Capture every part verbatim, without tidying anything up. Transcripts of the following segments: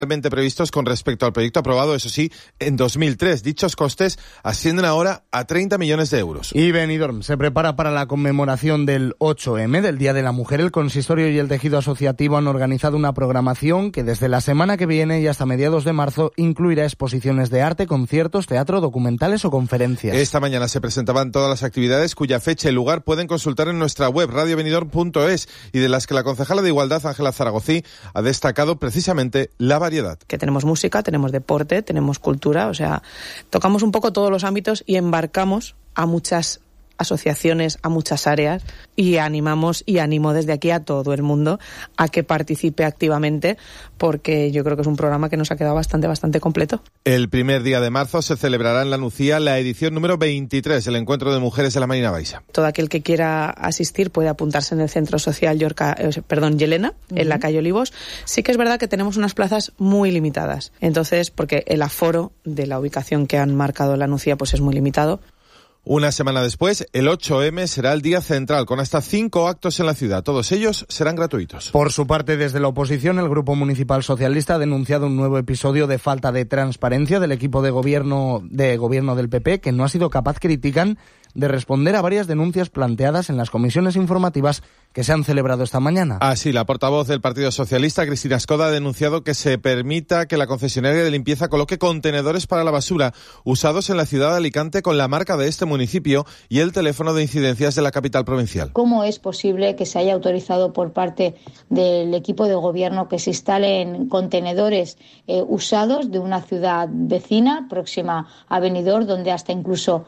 previstos con respecto al proyecto aprobado, eso sí, en dos mil tres. Dichos costes ascienden ahora a treinta millones de euros. Y Benidorm se prepara para la conmemoración del ocho eme, del Día de la Mujer. El consistorio y el tejido asociativo han organizado una programación que desde la semana que viene y hasta mediados de marzo incluirá exposiciones de arte, conciertos, teatro, documentales o conferencias. Esta mañana se presentaban todas las actividades cuya fecha y lugar pueden consultar en nuestra web radio benidorm punto es y de las que la concejala de Igualdad, Ángela Zaragozí, ha destacado precisamente la variedad. Que tenemos música, tenemos deporte, tenemos cultura, o sea, tocamos un poco todos los ámbitos y embarcamos a muchas asociaciones, a muchas áreas, y animamos y animo desde aquí a todo el mundo a que participe activamente, porque yo creo que es un programa que nos ha quedado bastante, bastante completo. El primer día de marzo se celebrará en La Nucía la edición número veintitrés del Encuentro de Mujeres de la Marina Baixa. Todo aquel que quiera asistir puede apuntarse en el Centro Social Yorca, eh, perdón, Yelena, uh-huh. en la calle Olivos. Sí que es verdad que tenemos unas plazas muy limitadas, entonces, porque el aforo de la ubicación que han marcado en La Nucía pues es muy limitado. Una semana después, el ocho eme será el día central, con hasta cinco actos en la ciudad. Todos ellos serán gratuitos. Por su parte, desde la oposición, el Grupo Municipal Socialista ha denunciado un nuevo episodio de falta de transparencia del equipo de gobierno, de gobierno del P P, que no ha sido capaz, critican, de responder a varias denuncias planteadas en las comisiones informativas que se han celebrado esta mañana. Así, la portavoz del Partido Socialista, Cristina Escoda, ha denunciado que se permita que la concesionaria de limpieza coloque contenedores para la basura usados en la ciudad de Alicante con la marca de este municipio y el teléfono de incidencias de la capital provincial. ¿Cómo es posible que se haya autorizado por parte del equipo de gobierno que se instalen contenedores eh, usados de una ciudad vecina, próxima a Benidorm, donde hasta incluso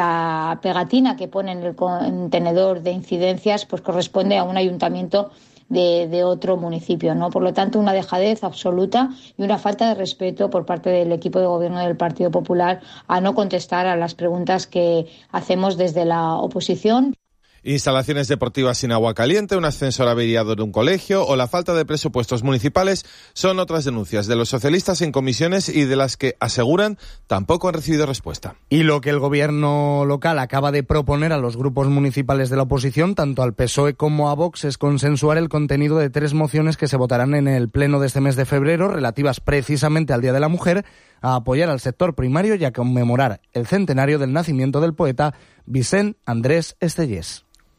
la pegatina que pone en el contenedor de incidencias pues corresponde a un ayuntamiento de, de otro municipio, ¿no? Por lo tanto, una dejadez absoluta y una falta de respeto por parte del equipo de gobierno del Partido Popular a no contestar a las preguntas que hacemos desde la oposición. Instalaciones deportivas sin agua caliente, un ascensor averiado en un colegio o la falta de presupuestos municipales son otras denuncias de los socialistas en comisiones y de las que, aseguran, tampoco han recibido respuesta. Y lo que el gobierno local acaba de proponer a los grupos municipales de la oposición, tanto al P S O E como a Vox, es consensuar el contenido de tres mociones que se votarán en el pleno de este mes de febrero, relativas precisamente al Día de la Mujer, a apoyar al sector primario y a conmemorar el centenario del nacimiento del poeta Vicent Andrés Estellés.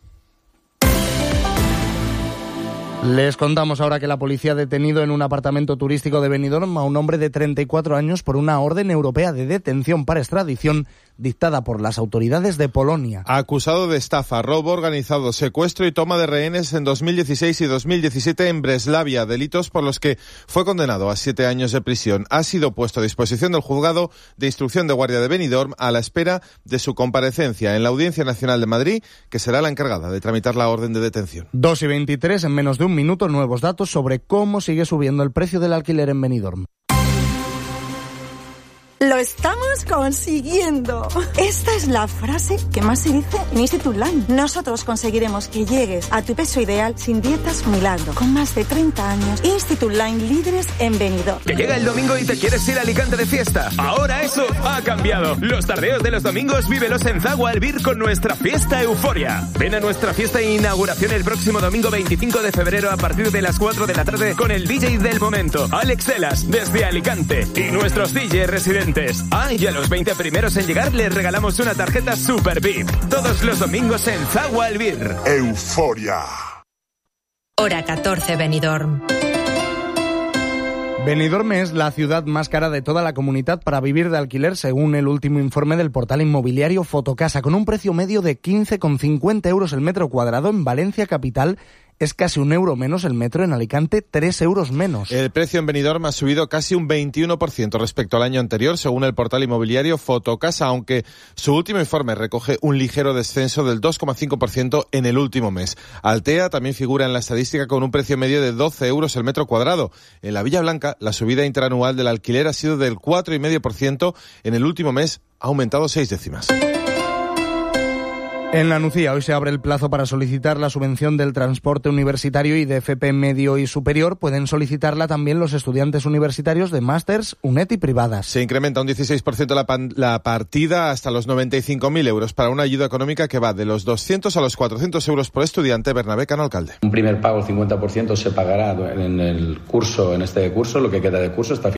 Les contamos ahora que la policía ha detenido en un apartamento turístico de Benidorm a un hombre de treinta y cuatro años por una orden europea de detención para extradición dictada por las autoridades de Polonia. Acusado de estafa, robo organizado, secuestro y toma de rehenes en dos mil dieciséis y dos mil diecisiete en Breslavia, delitos por los que fue condenado a siete años de prisión. Ha sido puesto a disposición del juzgado de instrucción de guardia de Benidorm a la espera de su comparecencia en la Audiencia Nacional de Madrid, que será la encargada de tramitar la orden de detención. dos y veintitrés, en menos de un minuto, nuevos datos sobre cómo sigue subiendo el precio del alquiler en Benidorm. ¡Lo estamos consiguiendo! Esta es la frase que más se dice en Institut Line. Nosotros conseguiremos que llegues a tu peso ideal sin dietas milagro. Con más de treinta años, Institut Line, líderes en Benidorm. Que llega el domingo y te quieres ir a Alicante de fiesta. Ahora eso ha cambiado. Los tardeos de los domingos vívelos en Zagua Albir con nuestra fiesta Euforia. Ven a nuestra fiesta de inauguración el próximo domingo veinticinco de febrero a partir de las cuatro de la tarde con el D J del momento, Alex Elas, desde Alicante, y nuestros D J residentes. Ah, y a los veinte primeros en llegar les regalamos una tarjeta Super V I P. Todos los domingos en Zagua Albir. Euforia. Hora catorce, Benidorm. Benidorm es la ciudad más cara de toda la comunidad para vivir de alquiler, según el último informe del portal inmobiliario Fotocasa, con un precio medio de quince con cincuenta euros el metro cuadrado. En Valencia capital es casi un euro menos el metro, en Alicante tres euros menos. El precio en Benidorm ha subido casi un veintiuno por ciento respecto al año anterior, según el portal inmobiliario Fotocasa, aunque su último informe recoge un ligero descenso del dos coma cinco por ciento en el último mes. Altea también figura en la estadística con un precio medio de doce euros el metro cuadrado. En la Villa Blanca, la subida interanual del alquiler ha sido del cuatro coma cinco por ciento. En el último mes ha aumentado seis décimas. En la Nucía hoy se abre el plazo para solicitar la subvención del transporte universitario y de F P medio y superior. Pueden solicitarla también los estudiantes universitarios de másters, UNED y privadas. Se incrementa un dieciséis por ciento la, pan, la partida hasta los noventa y cinco mil euros para una ayuda económica que va de los doscientos a los cuatrocientos euros por estudiante. Bernabé Cano, alcalde. Un primer pago, el cincuenta por ciento, se pagará en el curso, en este curso, lo que queda de curso, hasta